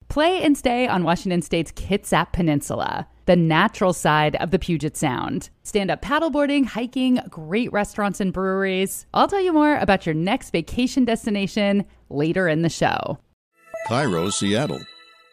play and stay on Washington State's Kitsap Peninsula, the natural side of the Puget Sound. Stand-up paddleboarding, hiking, great restaurants and breweries. I'll tell you more about your next vacation destination later in the show. Cairo, Seattle.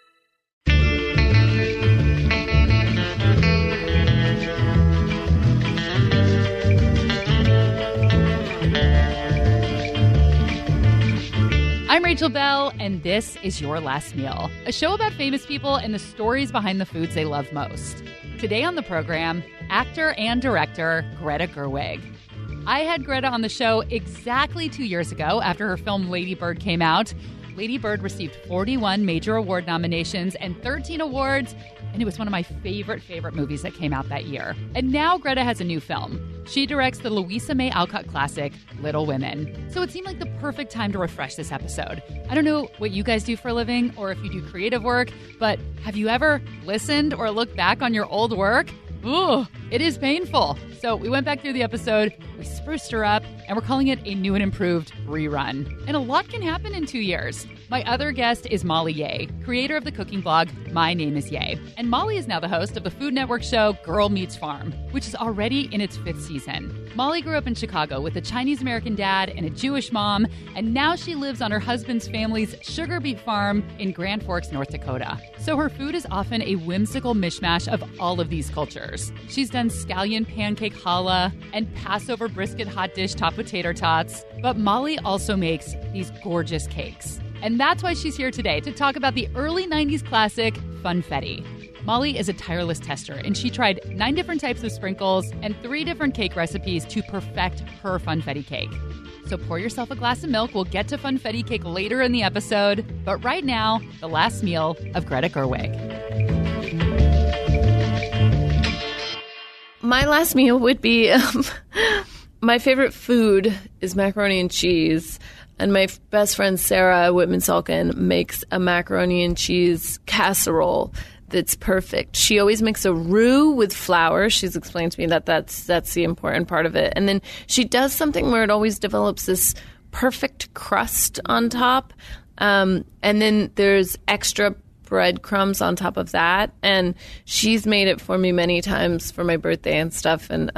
I'm Rachel Bell, and this is Your Last Meal, a show about famous people and the stories behind the foods they love most. Today on the program, actor and director Greta Gerwig. I had Greta on the show exactly 2 years ago after her film Lady Bird came out. Lady Bird received 41 major award nominations and 13 awards, and it was one of my favorite movies that came out that year. And now Greta has a new film. She directs the Louisa May Alcott classic, Little Women. So it seemed like the perfect time to refresh this episode. I don't know what you guys do for a living or if you do creative work, but have you ever listened or looked back on your old work? Ooh, it is painful. So we went back through the episode, we spruced her up, and we're calling it a new and improved rerun. And a lot can happen in 2 years. My other guest is Molly Yeh, creator of the cooking blog My Name is Yeh. And Molly is now the host of the Food Network show Girl Meets Farm, which is already in its 5th season. Molly grew up in Chicago with a Chinese-American dad and a Jewish mom, and now she lives on her husband's family's sugar beet farm in Grand Forks, North Dakota. So her food is often a whimsical mishmash of all of these cultures. She's done scallion pancake challah and Passover brisket hot dish topped with tater tots. But Molly also makes these gorgeous cakes. And that's why she's here today to talk about the early 90s classic, Funfetti. Molly is a tireless tester, and she tried 9 different types of sprinkles and 3 different cake recipes to perfect her Funfetti cake. So pour yourself a glass of milk. We'll get to Funfetti cake later in the episode. But right now, the last meal of Greta Gerwig. My last meal would be, my favorite food is macaroni and cheese. And my best friend Sarah Whitman-Salkin makes a macaroni and cheese casserole that's perfect. She always makes a roux with flour. She's explained to me that that's the important part of it. And then she does something where it always develops this perfect crust on top. And then there's extra breadcrumbs on top of that. And she's made it for me many times for my birthday and stuff. And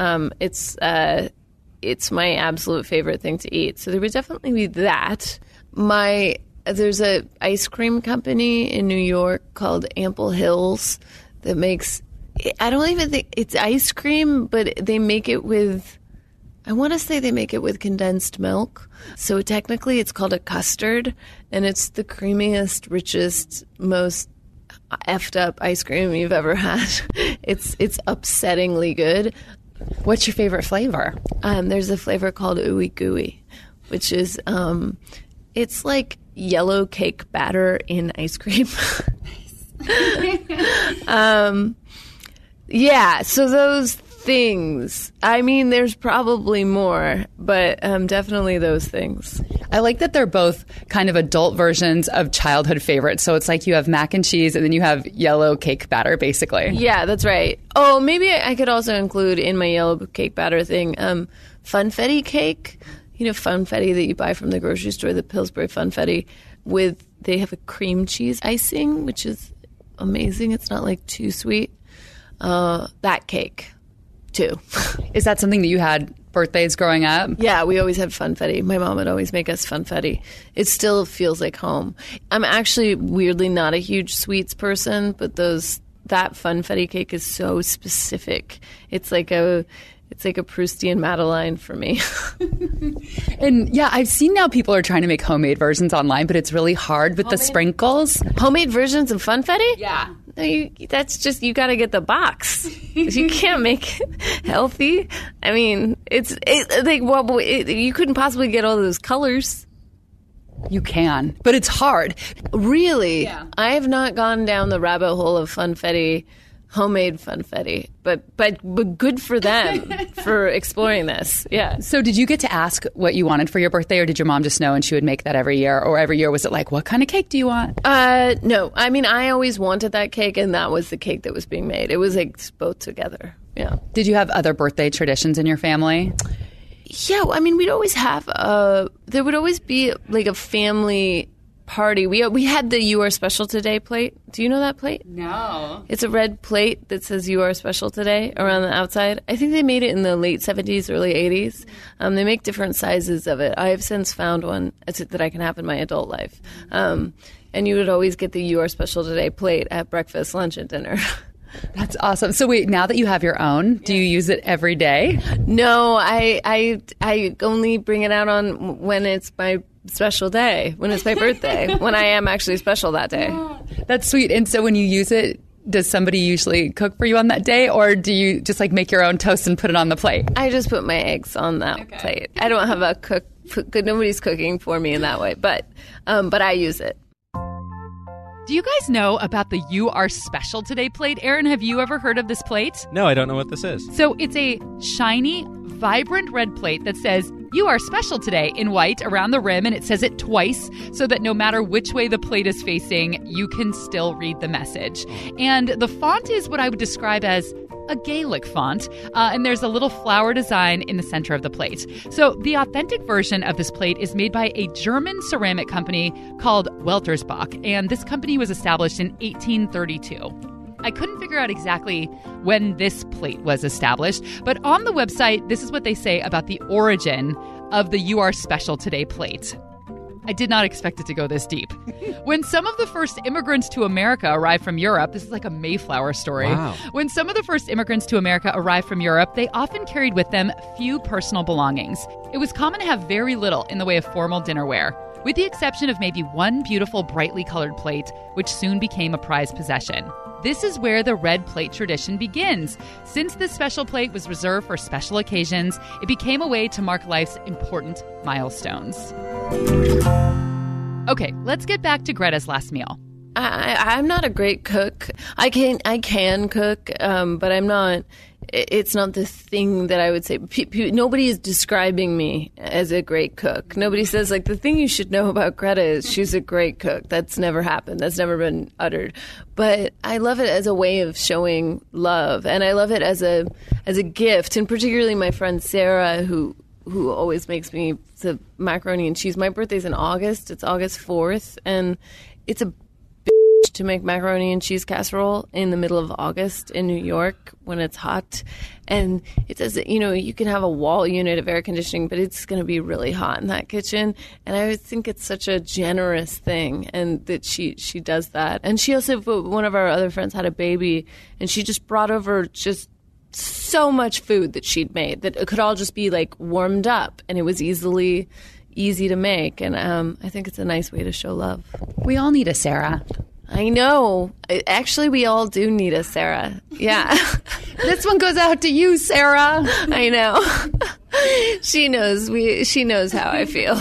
it's my absolute favorite thing to eat. So there would definitely be that. There's a ice cream company in New York called Ample Hills that makes, I don't even think it's ice cream, but they make it with, I want to say they make it with condensed milk. So technically it's called a custard, and it's the creamiest, richest, most effed up ice cream you've ever had. It's upsettingly good. What's your favorite flavor? There's a flavor called Ooey Gooey, which is, it's like yellow cake batter in ice cream. Yeah, so those things. I mean, there's probably more, but definitely those things. I like that they're both kind of adult versions of childhood favorites. So it's like you have mac and cheese and then you have yellow cake batter, basically. Yeah, that's right. Oh, maybe I could also include in my yellow cake batter thing Funfetti cake. You know, Funfetti that you buy from the grocery store, the Pillsbury Funfetti, they have a cream cheese icing, which is amazing. It's not like too sweet. That cake, too. Is that something that you had birthdays growing up? Yeah, we always had Funfetti. My mom would always make us Funfetti. It still feels like home. I'm actually weirdly not a huge sweets person, but that Funfetti cake is so specific. It's like a Proustian Madeleine for me. And yeah, I've seen now people are trying to make homemade versions online, but it's really hard with the sprinkles. Homemade versions of Funfetti? Yeah. That's just, you got to get the box. You can't make it healthy. I mean, you couldn't possibly get all those colors. You can, but it's hard. Really? Yeah. I have not gone down the rabbit hole of Funfetti, homemade Funfetti, but good for them for exploring this. Yeah. So did you get to ask what you wanted for your birthday, or did your mom just know and she would make that every year? Or every year was it like, what kind of cake do you want? No. I mean, I always wanted that cake, and that was the cake that was being made. It was like both together. Yeah. Did you have other birthday traditions in your family? Yeah. I mean, we'd always have, there would always be like a family party. We had the You Are Special Today plate. Do you know that plate? No. It's a red plate that says You Are Special Today around the outside. I think they made it in the late 70s, early 80s. They make different sizes of it. I have since found one that I can have in my adult life. And you would always get the You Are Special Today plate at breakfast, lunch, and dinner. That's awesome. So wait, now that you have your own, do you use it every day? No, I only bring it out on when it's my special day, when it's my birthday, when I am actually special that day. That's sweet. And so when you use it, does somebody usually cook for you on that day, or do you just like make your own toast and put it on the plate? I just put my eggs on that plate. I don't have a cook. Nobody's cooking for me in that way, but I use it. Do you guys know about the You Are Special Today plate? Aaron, have you ever heard of this plate? No, I don't know what this is. So it's a shiny, vibrant red plate that says, "You are special today" in white around the rim, and it says it twice so that no matter which way the plate is facing, you can still read the message. And the font is what I would describe as a Gaelic font, and there's a little flower design in the center of the plate. So the authentic version of this plate is made by a German ceramic company called Weltersbach, and this company was established in 1832. I couldn't figure out exactly when this plate was established, but on the website, this is what they say about the origin of the You Are Special Today plate. I did not expect it to go this deep. When some of the first immigrants to America arrived from Europe, this is like a Mayflower story. Wow. When some of the first immigrants to America arrived from Europe, they often carried with them few personal belongings. It was common to have very little in the way of formal dinnerware, with the exception of maybe one beautiful, brightly colored plate, which soon became a prized possession. This is where the red plate tradition begins. Since this special plate was reserved for special occasions, it became a way to mark life's important milestones. Okay, let's get back to Greta's last meal. I'm not a great cook. I can cook, but I'm not. It's not the thing that I would say. Nobody is describing me as a great cook. Nobody says, like, the thing you should know about Greta is she's a great cook. That's never happened. That's never been uttered. But I love it as a way of showing love, and I love it as a gift. And particularly my friend Sarah, who always makes me the macaroni and cheese. My birthday's in August. It's August 4th, and it's a to make macaroni and cheese casserole in the middle of August in New York when it's hot. And it says that, you can have a wall unit of air conditioning, but it's going to be really hot in that kitchen. And I think it's such a generous thing, and that she does that. And she also, one of our other friends had a baby, and she just brought over just so much food that she'd made that it could all just be like warmed up, and it was easy to make. And I think it's a nice way to show love. We all need a Sarah. I know. Actually, we all do need a Sarah. Yeah. This one goes out to you, Sarah. I know. She knows how I feel.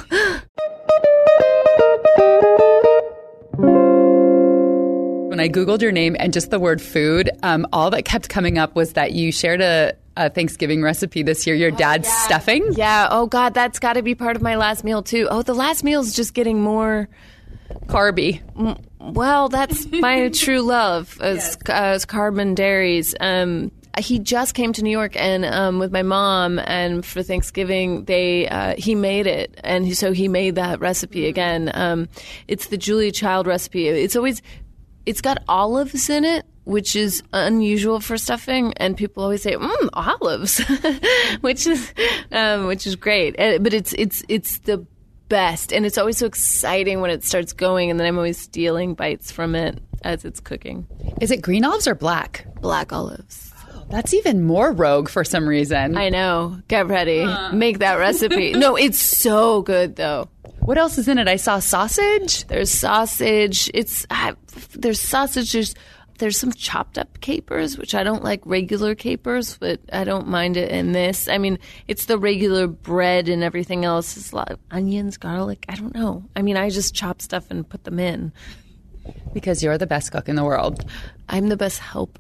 When I Googled your name and just the word food, all that kept coming up was that you shared a Thanksgiving recipe this year, your dad's stuffing. Yeah. Oh, God, that's got to be part of my last meal, too. Oh, the last meal is just getting more carby. Well, that's my true love, as carb and dairies. He just came to New York and with my mom, and for Thanksgiving he made it, and so he made that recipe again. It's the Julia Child recipe. It's got olives in it, which is unusual for stuffing, and people always say olives, which is great. But it's the best, and it's always so exciting when it starts going, and then I'm always stealing bites from it as it's cooking. Is it green olives or black? Black olives. Oh, that's even more rogue for some reason. I know. Get ready. Make that recipe. No, it's so good, though. What else is in it? I saw sausage. There's sausage. There's sausages. There's some chopped up capers, which I don't like regular capers, but I don't mind it in this. I mean, it's the regular bread and everything else. It's a lot of onions, garlic. I don't know. I mean, I just chop stuff and put them in. Because you're the best cook in the world. I'm the best helper.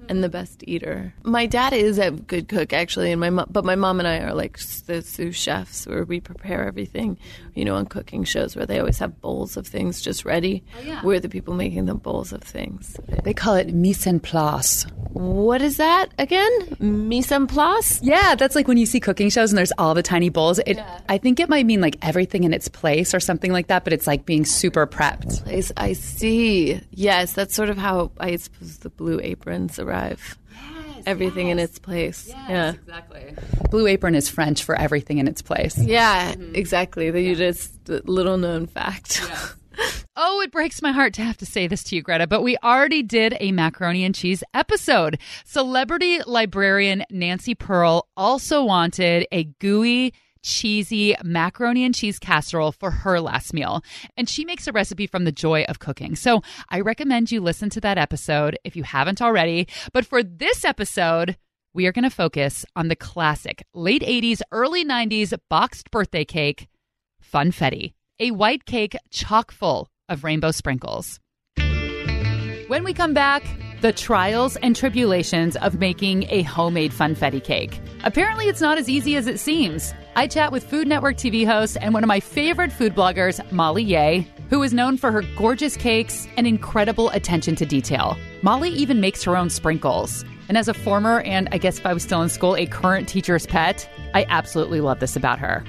and the best eater. My dad is a good cook, actually, and but my mom and I are like the sous chefs, where we prepare everything, on cooking shows where they always have bowls of things just ready. Oh, yeah. We're the people making the bowls of things. They call it mise en place. What is that again? Mise en place? Yeah, that's like when you see cooking shows and there's all the tiny bowls. I think it might mean like everything in its place or something like that, but it's like being super prepped. I see. Yes, that's sort of how I suppose the Blue Aprons arrive. Yes, everything in its place. Yes, exactly. Blue Apron is French for everything in its place. Yeah, exactly. You just little known fact. Yeah. Oh, it breaks my heart to have to say this to you, Greta, but we already did a macaroni and cheese episode. Celebrity librarian Nancy Pearl also wanted a gooey, cheesy macaroni and cheese casserole for her last meal. And she makes a recipe from the joy of cooking. So I recommend you listen to that episode if you haven't already. But for this episode, we are going to focus on the classic late 80s, early 90s boxed birthday cake, Funfetti, a white cake chock full of rainbow sprinkles. When we come back, the trials and tribulations of making a homemade Funfetti cake. Apparently, it's not as easy as it seems. I chat with Food Network TV host and one of my favorite food bloggers, Molly Yeh, who is known for her gorgeous cakes and incredible attention to detail. Molly even makes her own sprinkles. And as a former, and I guess if I was still in school, a current teacher's pet, I absolutely love this about her.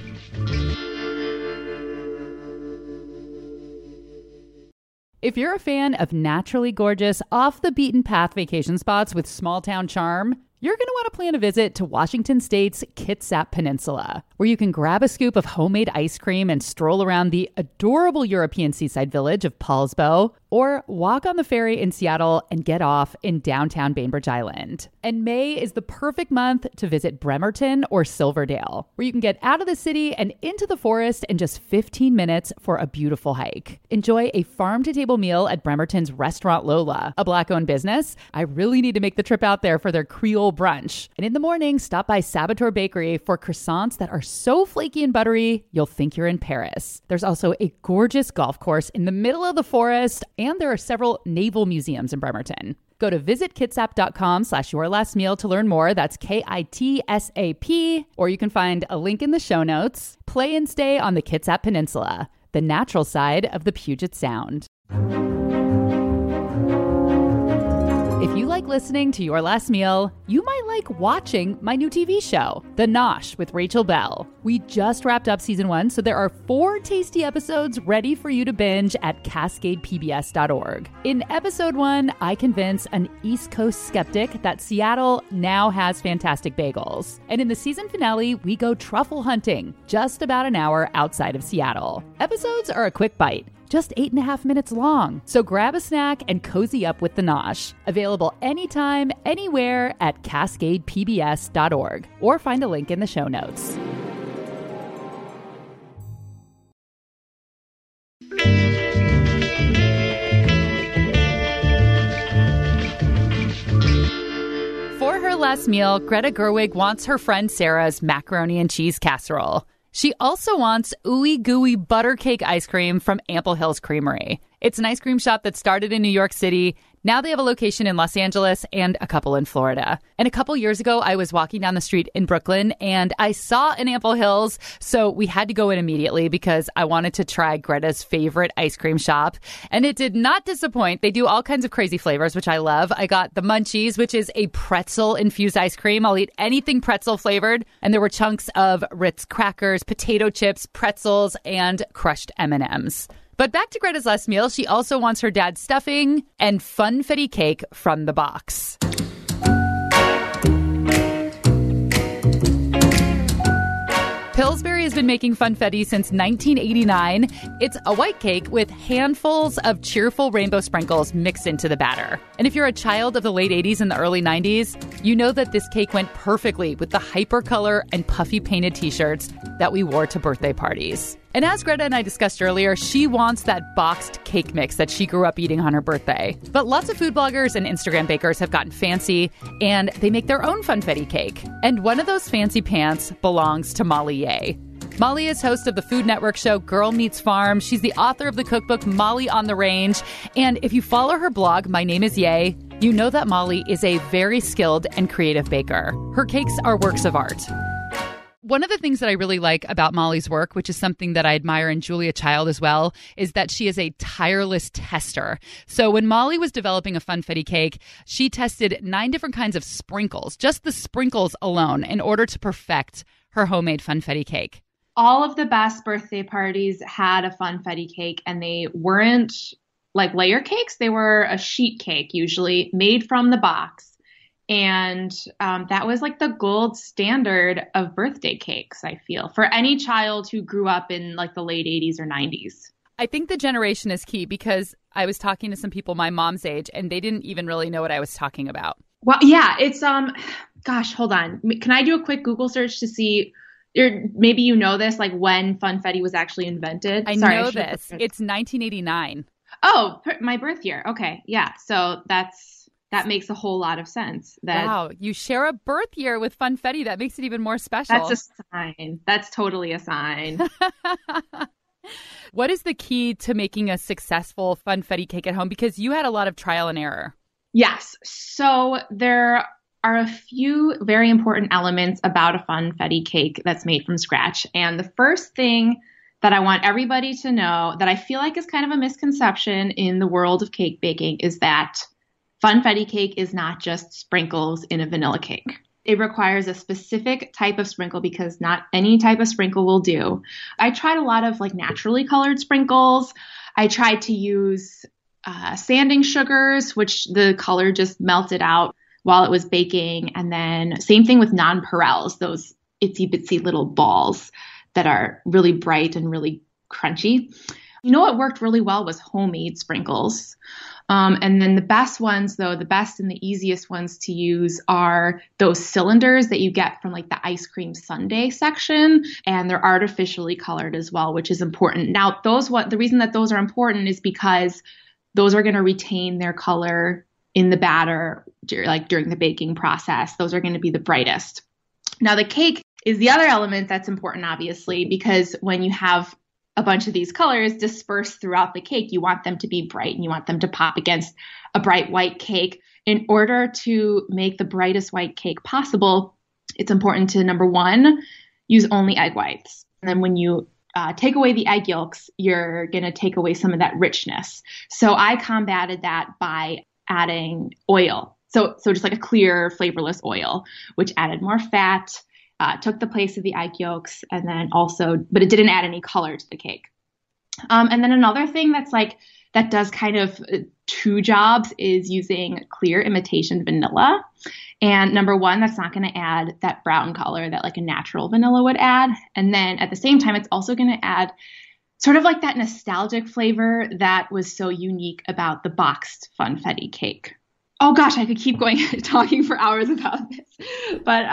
If you're a fan of naturally gorgeous, off-the-beaten-path vacation spots with small-town charm, you're going to want to plan a visit to Washington State's Kitsap Peninsula, where you can grab a scoop of homemade ice cream and stroll around the adorable European seaside village of Paulsbo, or walk on the ferry in Seattle and get off in downtown Bainbridge Island. And May is the perfect month to visit Bremerton or Silverdale, where you can get out of the city and into the forest in just 15 minutes for a beautiful hike. Enjoy a farm-to-table meal at Bremerton's Restaurant Lola, a Black-owned business. I really need to make the trip out there for their Creole brunch. And in the morning, stop by Saboteur Bakery for croissants that are so flaky and buttery, you'll think you're in Paris. There's also a gorgeous golf course in the middle of the forest, and there are several naval museums in Bremerton. Go to visitkitsap.com/yourlastmeal to learn more. That's KITSAP. Or you can find a link in the show notes. Play and stay on the Kitsap Peninsula, the natural side of the Puget Sound. If you like listening to Your Last Meal, you might like watching my new TV show, The Nosh with Rachel Bell. We just wrapped up season 1, so there are 4 tasty episodes ready for you to binge at CascadePBS.org. In episode 1, I convince an East Coast skeptic that Seattle now has fantastic bagels. And in the season finale, we go truffle hunting, just about an hour outside of Seattle. Episodes are a quick bite, just 8.5 minutes long. So grab a snack and cozy up with The Nosh. Available anytime, anywhere at CascadePBS.org, or find a link in the show notes. For her last meal, Greta Gerwig wants her friend Sarah's macaroni and cheese casserole. She also wants ooey gooey butter cake ice cream from Ample Hills Creamery. It's an ice cream shop that started in New York City. Now they have a location in Los Angeles and a couple in Florida. And a couple years ago, I was walking down the street in Brooklyn and I saw an Ample Hills. So we had to go in immediately because I wanted to try Greta's favorite ice cream shop. And it did not disappoint. They do all kinds of crazy flavors, which I love. I got the Munchies, which is a pretzel-infused ice cream. I'll eat anything pretzel flavored. And there were chunks of Ritz crackers, potato chips, pretzels, and crushed M&Ms. But back to Greta's last meal, she also wants her dad's stuffing and Funfetti cake from the box. Pillsbury has been making Funfetti since 1989. It's a white cake with handfuls of cheerful rainbow sprinkles mixed into the batter. And if you're a child of the late 80s and the early 90s, you know that this cake went perfectly with the hypercolor and puffy painted t-shirts that we wore to birthday parties. And as Greta and I discussed earlier, she wants that boxed cake mix that she grew up eating on her birthday. But lots of food bloggers and Instagram bakers have gotten fancy, and they make their own Funfetti cake. And one of those fancy pants belongs to Molly Yeh. Molly is host of the Food Network show Girl Meets Farm. She's the author of the cookbook Molly on the Range. And if you follow her blog, My Name is Yeh, you know that Molly is a very skilled and creative baker. Her cakes are works of art. One of the things that I really like about Molly's work, which is something that I admire in Julia Child as well, is that she is a tireless tester. So when Molly was developing a funfetti cake, she tested 9 different kinds of sprinkles, just the sprinkles alone, in order to perfect her homemade funfetti cake. All of the best birthday parties had a funfetti cake, and they weren't like layer cakes. They were a sheet cake, usually made from the box. And that was like the gold standard of birthday cakes, I feel, for any child who grew up in like the late 80s or 90s. I think the generation is key because I was talking to some people my mom's age and they didn't even really know what I was talking about. Well, yeah, it's, gosh, hold on. Can I do a quick Google search to see, or maybe you know this, like when funfetti was actually invented? I know this. It's 1989. Oh, my birth year. Okay. Yeah. So that makes a whole lot of sense. Wow, you share a birth year with funfetti. That makes it even more special. That's a sign. That's totally a sign. What is the key to making a successful funfetti cake at home? Because you had a lot of trial and error. Yes. So there are a few very important elements about a funfetti cake that's made from scratch. And the first thing that I want everybody to know that I feel like is kind of a misconception in the world of cake baking is that funfetti cake is not just sprinkles in a vanilla cake. It requires a specific type of sprinkle because not any type of sprinkle will do. I tried a lot of like naturally colored sprinkles. I tried to use sanding sugars, which the color just melted out while it was baking. And then same thing with nonpareils, those itsy bitsy little balls that are really bright and really crunchy. You know what worked really well was homemade sprinkles. And then the best ones, though, the best and the easiest ones to use are those cylinders that you get from like the ice cream sundae section. And they're artificially colored as well, which is important. Now, the reason that those are important is because those are going to retain their color in the batter, during the baking process. Those are going to be the brightest. Now, the cake is the other element that's important, obviously, because when you have a bunch of these colors dispersed throughout the cake, you want them to be bright and you want them to pop against a bright white cake. In order to make the brightest white cake possible, it's important to, number one, use only egg whites. And then when you take away the egg yolks, you're going to take away some of that richness. So I combated that by adding oil. So just like a clear, flavorless oil, which added more fat, took the place of the egg yolks, and then but it didn't add any color to the cake. And then another thing that does kind of 2 jobs is using clear imitation vanilla. And number one, that's not going to add that brown color that like a natural vanilla would add. And then at the same time, it's also going to add sort of like that nostalgic flavor that was so unique about the boxed funfetti cake. Oh gosh, I could keep going talking for hours about this. But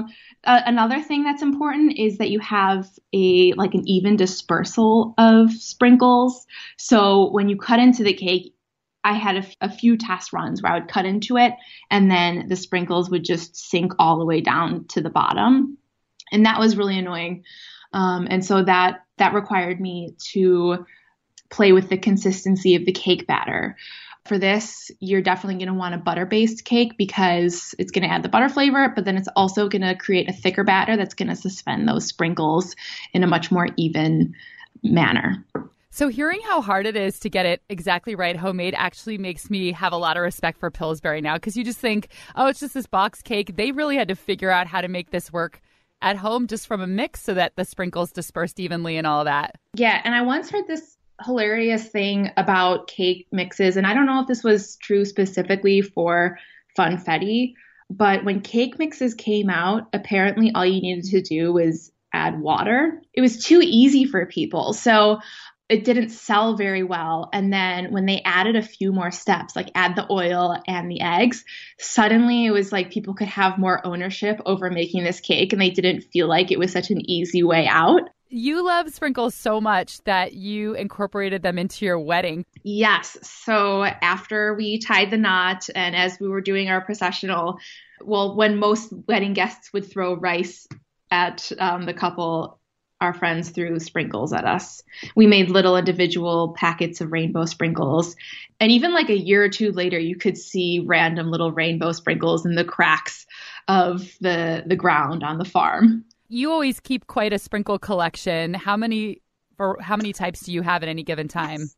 another thing that's important is that you have an even dispersal of sprinkles. So when you cut into the cake, I had a few test runs where I would cut into it and then the sprinkles would just sink all the way down to the bottom. And that was really annoying. And so that required me to play with the consistency of the cake batter. For this, you're definitely going to want a butter-based cake because it's going to add the butter flavor, but then it's also going to create a thicker batter that's going to suspend those sprinkles in a much more even manner. So hearing how hard it is to get it exactly right homemade actually makes me have a lot of respect for Pillsbury now, because you just think, oh, it's just this box cake. They really had to figure out how to make this work at home just from a mix so that the sprinkles dispersed evenly and all that. Yeah, and I once heard this hilarious thing about cake mixes, and I don't know if this was true specifically for funfetti, but when cake mixes came out, apparently all you needed to do was add water. It was too easy for people, so it didn't sell very well. And then when they added a few more steps, like add the oil and the eggs, suddenly it was like people could have more ownership over making this cake, and they didn't feel like it was such an easy way out. You love sprinkles so much that you incorporated them into your wedding. Yes. So after we tied the knot and as we were doing our processional, when most wedding guests would throw rice at the couple, our friends threw sprinkles at us. We made little individual packets of rainbow sprinkles. And even like a year or two later, you could see random little rainbow sprinkles in the cracks of the ground on the farm. You always keep quite a sprinkle collection. How many types do you have at any given time?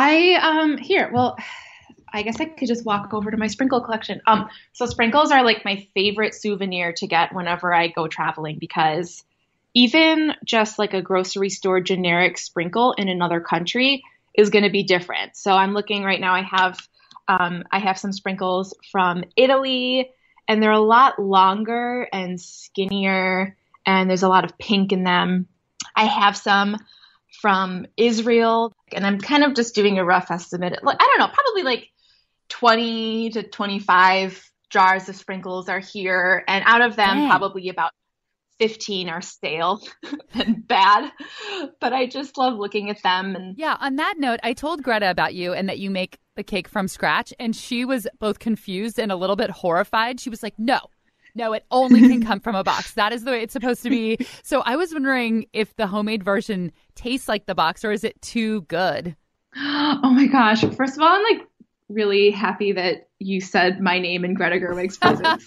I guess I could just walk over to my sprinkle collection. So sprinkles are like my favorite souvenir to get whenever I go traveling, because even just like a grocery store generic sprinkle in another country is going to be different. So I'm looking right now. I have some sprinkles from Italy, and they're a lot longer and skinnier, and there's a lot of pink in them. I have some from Israel, and I'm kind of just doing a rough estimate. I don't know, probably like 20 to 25 jars of sprinkles are here, and out of them, probably about 15 are stale and bad, but I just love looking at them. And yeah, on that note, I told Greta about you and that you make the cake from scratch, and she was both confused and a little bit horrified. She was like, no, it only can come from a box. That is the way it's supposed to be. So I was wondering if the homemade version tastes like the box, or is it too good? Oh my gosh. First of all, I'm like really happy that you said my name in Greta Gerwig's presence.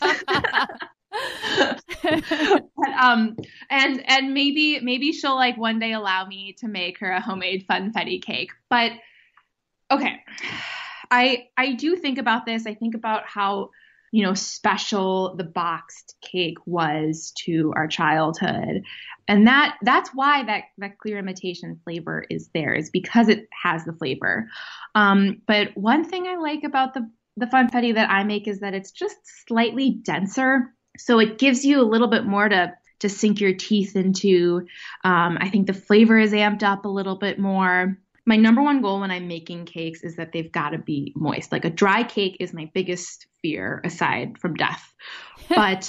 and maybe she'll like one day allow me to make her a homemade funfetti cake. But okay, I do think about this. I think about how, special the boxed cake was to our childhood. And that's why that clear imitation flavor is there, is because it has the flavor. But one thing I like about the funfetti that I make is that it's just slightly denser. So it gives you a little bit more to sink your teeth into. I think the flavor is amped up a little bit more. My number one goal when I'm making cakes is that they've got to be moist. Like a dry cake is my biggest fear aside from death. But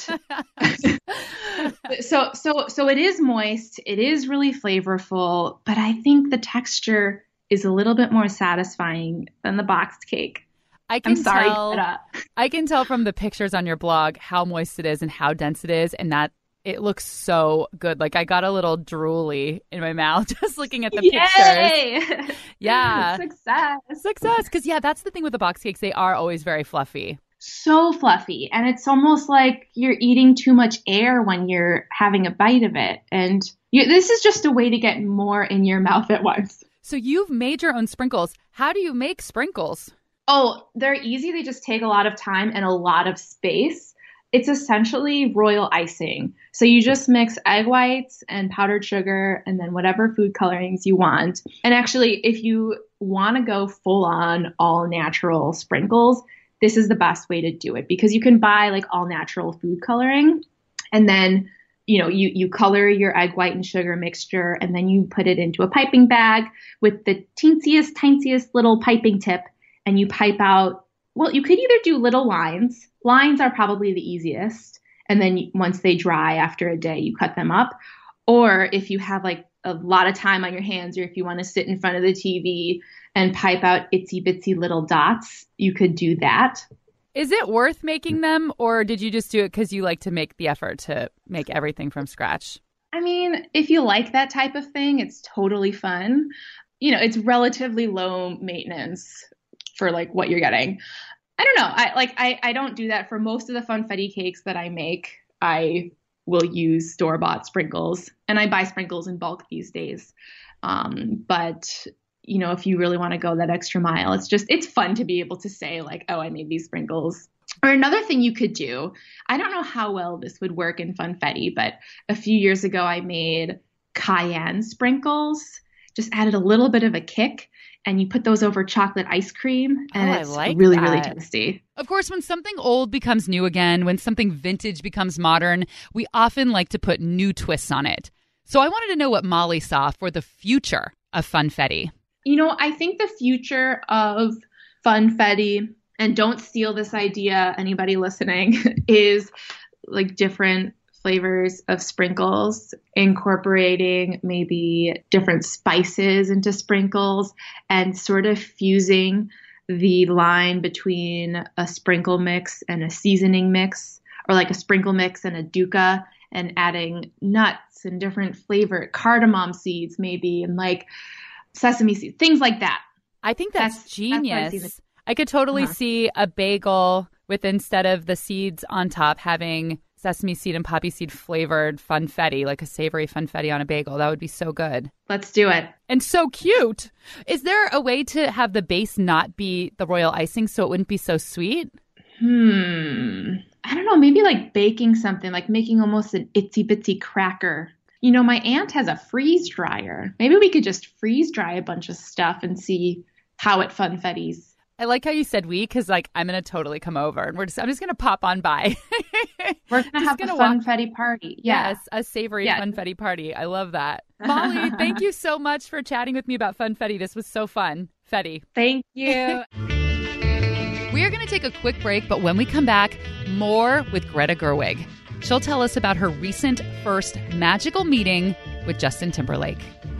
so it is moist. It is really flavorful, but I think the texture is a little bit more satisfying than the boxed cake. I can tell from the pictures on your blog how moist it is and how dense it is, and that it looks so good. Like I got a little drooly in my mouth just looking at the pictures. Yeah. Success. Because that's the thing with the box cakes. They are always very fluffy. So fluffy. And it's almost like you're eating too much air when you're having a bite of it. And this is just a way to get more in your mouth at once. So you've made your own sprinkles. How do you make sprinkles? Oh, they're easy. They just take a lot of time and a lot of space. It's essentially royal icing. So you just mix egg whites and powdered sugar and then whatever food colorings you want. And actually, if you want to go full on all natural sprinkles, this is the best way to do it, because you can buy like all natural food coloring, and then you color your egg white and sugar mixture, and then you put it into a piping bag with the tiniest little piping tip, and you pipe out. Well, you could either do little lines. Lines are probably the easiest. And then once they dry after a day, you cut them up. Or if you have like a lot of time on your hands, or if you want to sit in front of the TV and pipe out itsy bitsy little dots, you could do that. Is it worth making them, or did you just do it because you like to make the effort to make everything from scratch? I mean, if you like that type of thing, it's totally fun. It's relatively low maintenance for like what you're getting. I don't know. I don't do that for most of the funfetti cakes that I make. I will use store-bought sprinkles, and I buy sprinkles in bulk these days. But if you really want to go that extra mile, it's fun to be able to say like, oh, I made these sprinkles. Or another thing you could do, I don't know how well this would work in funfetti, but a few years ago I made cayenne sprinkles, just added a little bit of a kick. And you put those over chocolate ice cream, and it's really, really tasty. Of course, when something old becomes new again, when something vintage becomes modern, we often like to put new twists on it. So I wanted to know what Molly saw for the future of funfetti. I think the future of funfetti, and don't steal this idea, anybody listening, is like different flavors of sprinkles, incorporating maybe different spices into sprinkles, and sort of fusing the line between a sprinkle mix and a seasoning mix, or like a sprinkle mix and a dukkha, and adding nuts and different flavor, cardamom seeds maybe, and like sesame seeds, things like that. I think that's genius. That's I could totally see a bagel with, instead of the seeds on top, having sesame seed and poppy seed flavored funfetti, like a savory funfetti on a bagel. That would be so good. Let's do it. And so cute. Is there a way to have the base not be the royal icing so it wouldn't be so sweet? I don't know. Maybe like baking something, like making almost an itsy bitsy cracker. You know, my aunt has a freeze dryer. Maybe we could just freeze dry a bunch of stuff and see how it funfettis. I like how you said we, because like I'm going to totally come over and I'm just going to pop on by. We're going to have a funfetti party. Yeah. Yes, a savory funfetti party. I love that. Molly, thank you so much for chatting with me about funfetti. This was so fun. Fetty. Thank you. We are going to take a quick break, but when we come back, more with Greta Gerwig. She'll tell us about her recent first magical meeting with Justin Timberlake.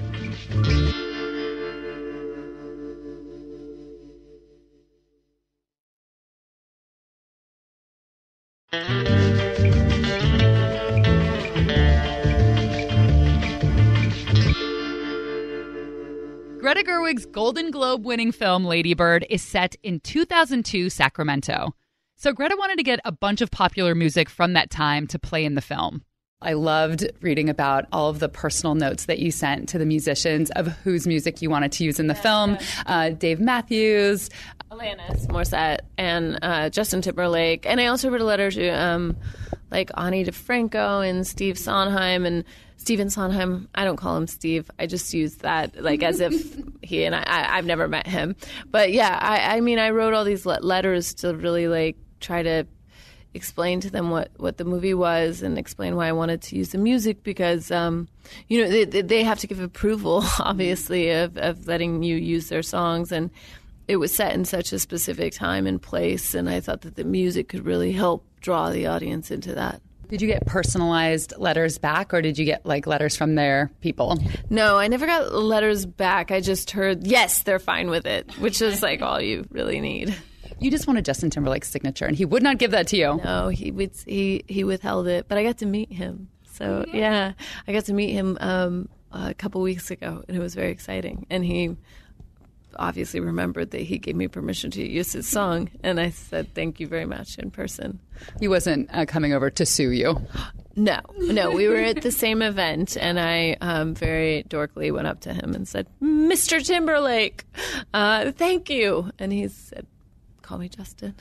Greta Gerwig's Golden Globe winning film Lady Bird is set in 2002 Sacramento. So Greta wanted to get a bunch of popular music from that time to play in the film. I loved reading about all of the personal notes that you sent to the musicians of whose music you wanted to use in the film. Dave Matthews, Alanis Morissette, and Justin Timberlake. And I also wrote a letter to like Ani DeFranco and Steve Sondheim and Stephen Sondheim. I don't call him Steve. I just use that like as if he and I've never met him. But yeah, I mean, I wrote all these letters to really like try to explain to them what the movie was and explain why I wanted to use the music because, you know, they have to give approval, obviously, of letting you use their songs. And it was set in such a specific time and place, and I thought that the music could really help draw the audience into that. Did you get personalized letters back, or did you get like letters from their people? No, I never got letters back. I just heard, yes, they're fine with it, which is like all you really need. You just wanted Justin Timberlake's signature, and he would not give that to you. No, he withheld it, but I got to meet him. So yeah, I got to meet him a couple weeks ago, and it was very exciting. And he obviously remembered that he gave me permission to use his song, and I said thank you very much in person. He wasn't coming over to sue you. No, we were at the same event, and I very dorkily went up to him and said, "Mr. Timberlake, thank you," and he said, "Call me Justin."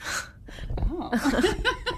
Oh.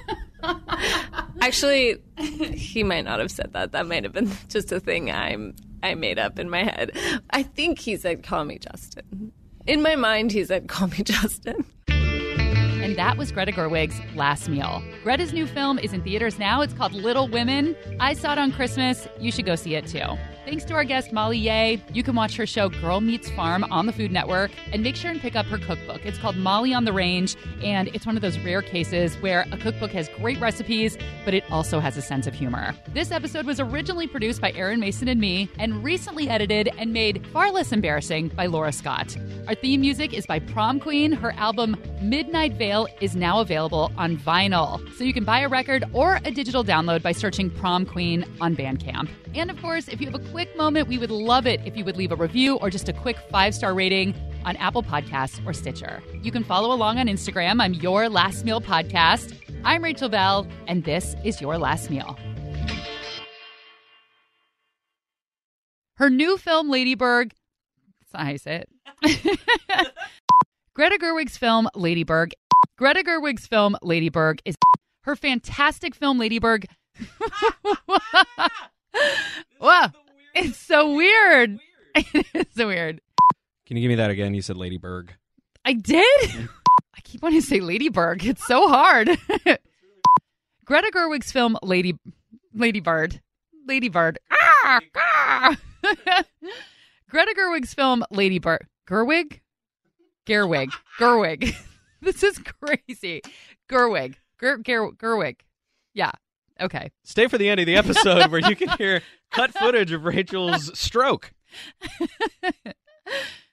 Actually, he might not have said that. That might have been just a thing I made up in my head. I think he said, "Call me Justin." In my mind, he said, "Call me Justin." And that was Greta Gerwig's Last Meal. Greta's new film is in theaters now. It's called Little Women. I saw it on Christmas. You should go see it too. Thanks to our guest, Molly Yeh. You can watch her show Girl Meets Farm on the Food Network, and make sure and pick up her cookbook. It's called Molly on the Range, and it's one of those rare cases where a cookbook has great recipes, but it also has a sense of humor. This episode was originally produced by Aaron Mason and me, and recently edited and made far less embarrassing by Laura Scott. Our theme music is by Prom Queen. Her album Midnight Veil is now available on vinyl, so you can buy a record or a digital download by searching Prom Queen on Bandcamp. And of course, if you have a quick moment, we would love it if you would leave a review or just a quick 5-star rating on Apple Podcasts or Stitcher. You can follow along on Instagram. I'm Your Last Meal Podcast. I'm Rachel Bell, and this is Your Last Meal. Her new film, Lady Bird. That's not how you say it. Greta Gerwig's film, Lady Bird. Greta Gerwig's film, Lady Bird, is her fantastic film, Lady Bird. Wow, it's so weird. It's so weird. Can you give me that again? You said Lady Bird. I did? I keep wanting to say Lady Bird. It's so hard. Greta Gerwig's film, Lady Bird. Lady Bird. Ah! Ah! Greta Gerwig's film, Lady Bird. Gerwig? Gerwig. This is crazy. Gerwig. Gerwig. Yeah. Okay. Stay for the end of the episode where you can hear cut footage of Rachel's stroke.